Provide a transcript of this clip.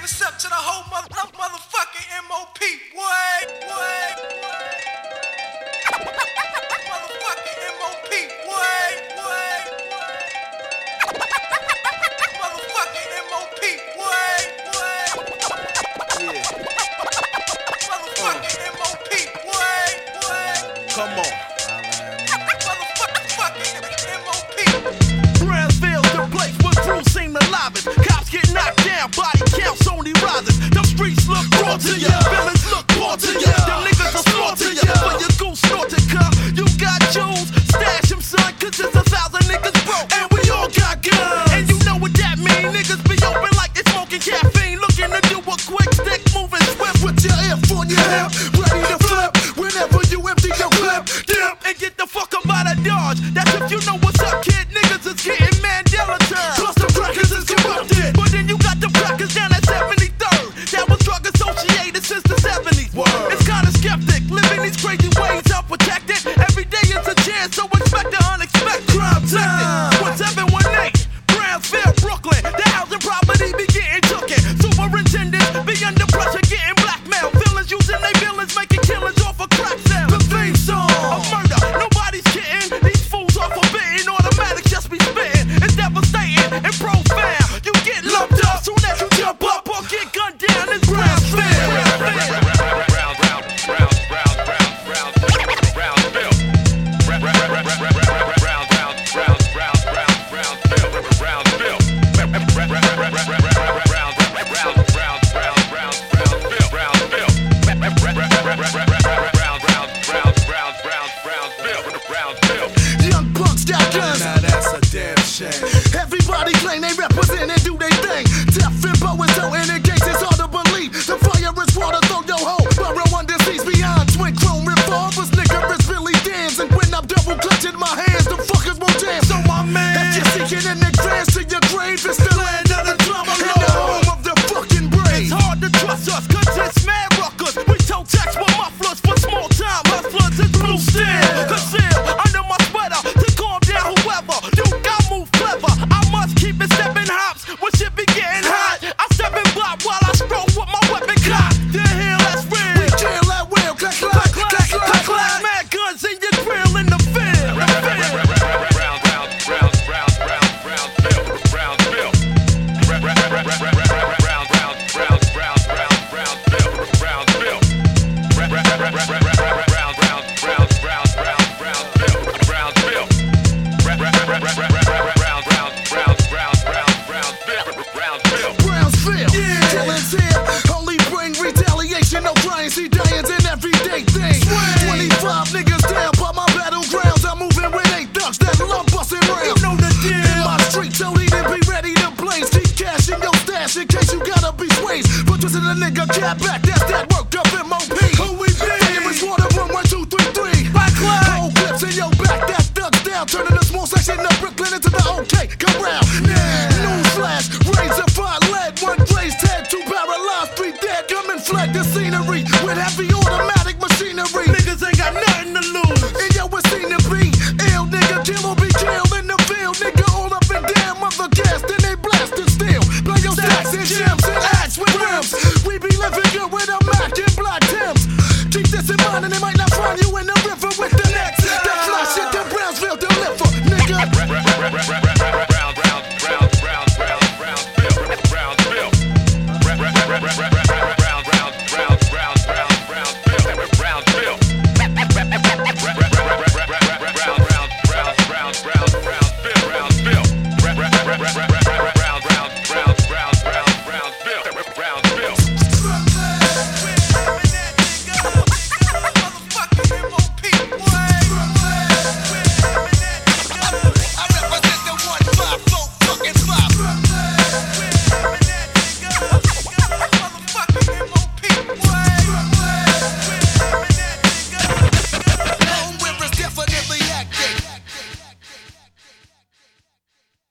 this up to the whole motherfucking MOP. What? Motherfucking MOP. What? Motherfucking MOP. What? Yeah. Motherfucking MOP. What? Come on. Motherfucking MOP. Brownsville, the place where crews seem the livest. Cops get knocked down, body counts only rises. Them streets look raw to ya, villains look poor to ya. Them niggas will slaughter ya, for your goose snorted car. You got jewels, stash them son, cause it's 1,000 niggas broke. And we all got guns. And you know what that mean, niggas be open like they smoking caffeine. Looking to do a quick stick, moving swift. With your F on your hip, ready to flip. Whenever you empty your clip, dip, and get the fuck up out of Dodge. That's if you know what's up, kid. Niggas is getting Mandela time. Plus the crackers is corrupted. But then you got the crackers down at 73rd. That was drug associated since the 70s. Word. It's kinda skeptic, living these crazy ways unprotected. Every day is a chance, so expect the unexpected. Crime time. 1718, Brownsville, Brooklyn. The housing property be getting tooken. Superintendents be under pressure, getting blackmailed. Villains using their villains, making killings off a crack sale. The theme song of murder, nobody's kidding. These fools are forbidden, automatics just be spitting. It's devastating and profound. You get lumped up soon as you jump up or get gunned down. It's Brownsville. Young bucks got guns. Now that's a damn shame. Everybody claim they represent and do they thing. Death and bow and so in the gates, it's hard to believe. The fire is water, throw your hoe. Burrow under seas beyond twin chrome revolvers. Nigga, it's Billy Dan's. And when I'm double clutching my hands, the fuckers won't jam. So my man, if you're seeking in the grass to your grave, it's the land of the drama lord. In the home of the fucking brave. It's hard to trust us, cause it's mad ruckers. We tow text with mufflers for small time hustlers. It's blue steel, conceal under my sweater to calm down whoever. You got move clever. I must keep it stepping hops when shit be getting hot. I step and block while I stroke with my weapon cocked. The hill that's real. We kill at will. Clack, clack, clack, clack, clack. Mad guns in your grill in the field. Brownsville, killings here, only bring retaliation, no crying, see dying's an everyday thing. 25 niggas down by my battlegrounds, I'm moving with 8 thugs that love busting rounds. You know the deal. In my street, so he didn't be ready to blaze. Keep cash in your stash in case you gotta be swayed. But twisting a nigga cat back, that's that worked up MOP. Who we be? Fire is water, 1, 1, 2, 3, 3. Hold clips in your back, that thugs down, turning the